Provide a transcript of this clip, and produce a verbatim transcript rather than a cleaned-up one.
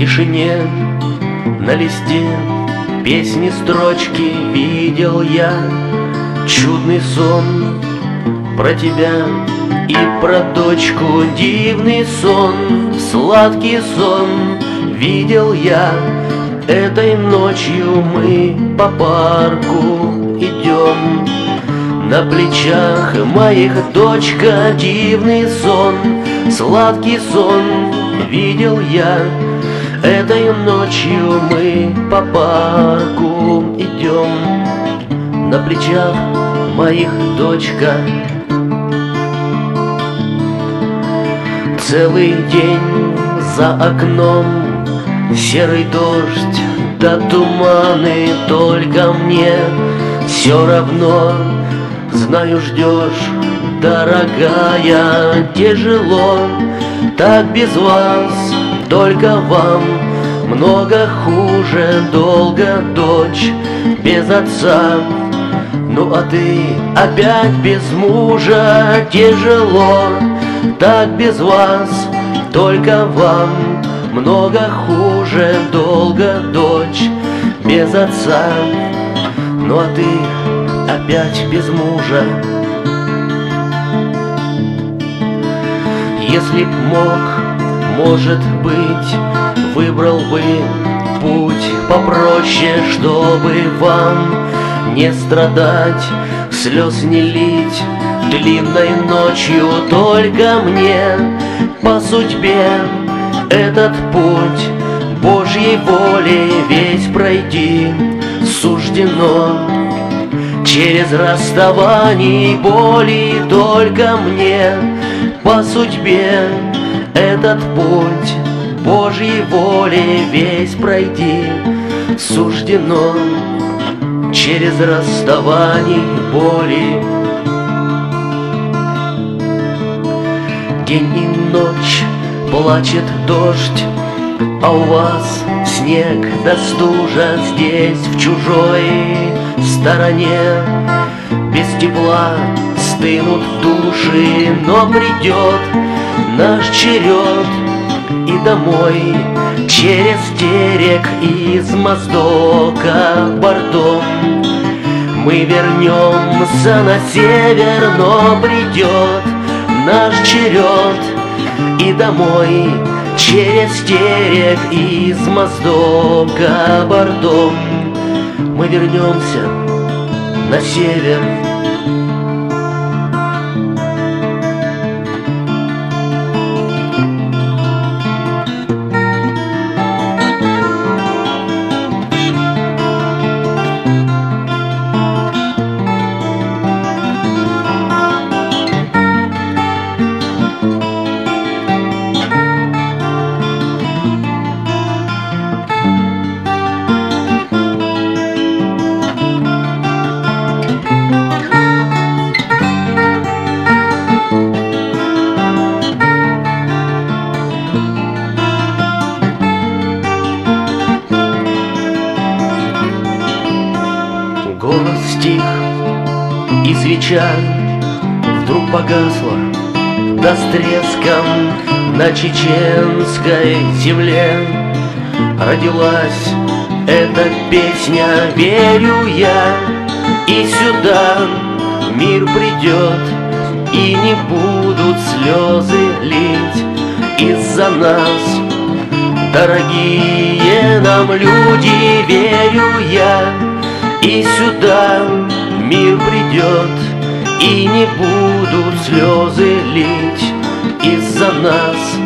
тишине на листе песни строчки видел я чудный сон про тебя и про дочку. Дивный сон, сладкий сон видел я. Этой ночью мы по парку идем, на плечах моих дочка. Дивный сон, сладкий сон видел я. Этой ночью мы по парку идем, на плечах моих дочка. Целый день за окном серый дождь да туманы, только мне все равно. Знаю, ждешь, дорогая, тяжело так без вас, только вам много хуже, долго дочь без отца. Ну а ты опять без мужа, тяжело так без вас, только вам много хуже, долго дочь без отца. Ну а ты опять без мужа. Если б мог, может быть, выбрал бы путь попроще, чтобы вам не страдать, слез не лить длинной ночью. Только мне по судьбе этот путь Божьей волей весь пройти суждено. Через расставание боли только мне по судьбе этот путь Божьей волей весь пройти суждено. Через расставание боли. День и ночь плачет дождь, а у вас снег да стужа. Здесь в чужой стороне без тепла стынут души. Но придет наш черед и домой через терек из Моздока бортом мы вернемся на север. Но придет наш черед и домой через терек из Моздока бортом мы вернемся на север. Голос стих, и свеча вдруг погасла, да с треском на чеченской земле родилась эта песня. Верю я, и сюда мир придет, и не будут слезы лить из-за нас, дорогие нам люди. Верю я, и сюда мир придет, и не будут слезы лить из-за нас,